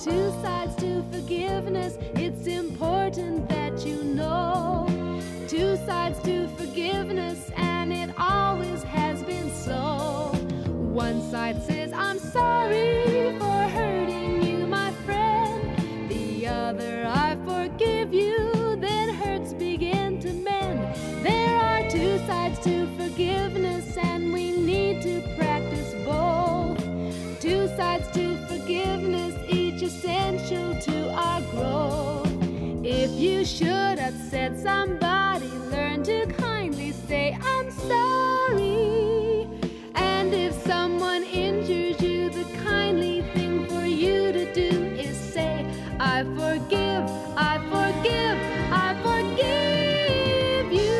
two sides to forgiveness. It's important that you know. Two sides to forgiveness, and it always has been so. One side says, I'm sorry for hurting you, my friend. The other, I forgive you, then hurts begin to mend. There are two sides to forgiveness, and we need to practice both. Two sides to forgiveness, each essential to our growth. If you should upset somebody, learn to kindly say, I'm sorry. And if someone injures you, the kindly thing for you to do is say, I forgive, I forgive, I forgive you.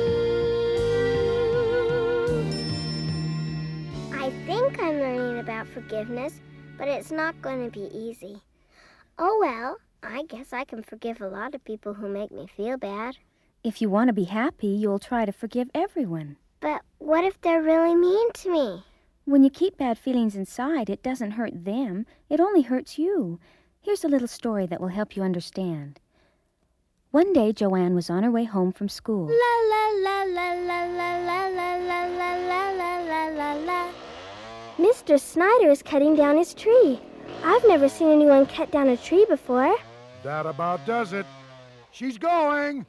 I think I'm learning about forgiveness, but it's not going to be easy. Oh well, I guess I can forgive a lot of people who make me feel bad. If you want to be happy, you'll try to forgive everyone. But what if they're really mean to me? When you keep bad feelings inside, it doesn't hurt them. It only hurts you. Here's a little story that will help you understand. One day, Joanne was on her way home from school. La la la la la la la la la la la la la la. Mr. Snyder is cutting down his tree. I've never seen anyone cut down a tree before. That about does it. She's going.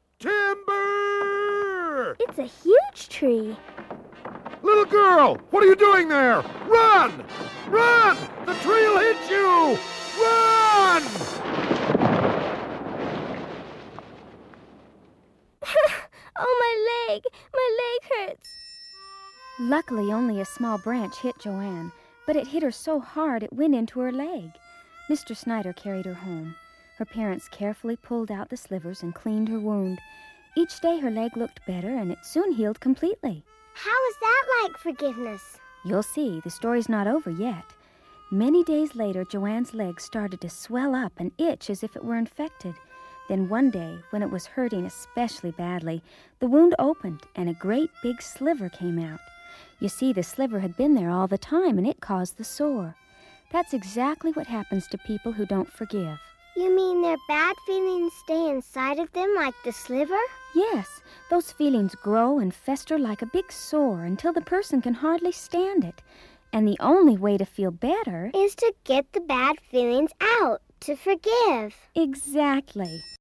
Timber! It's a huge tree. Little girl, what are you doing there? Run! Run! The tree will hit you! Run! Oh, my leg! My leg hurts. Luckily, only a small branch hit Joanne, but it hit her so hard it went into her leg. Mr. Snyder carried her home. Her parents carefully pulled out the slivers and cleaned her wound. Each day her leg looked better, and it soon healed completely. How is that like forgiveness? You'll see, the story's not over yet. Many days later, Joanne's leg started to swell up and itch as if it were infected. Then one day, when it was hurting especially badly, the wound opened and a great big sliver came out. You see, the sliver had been there all the time, and it caused the sore. That's exactly what happens to people who don't forgive. You mean their bad feelings stay inside of them like the sliver? Yes, those feelings grow and fester like a big sore until the person can hardly stand it. And the only way to feel better is to get the bad feelings out, to forgive. Exactly.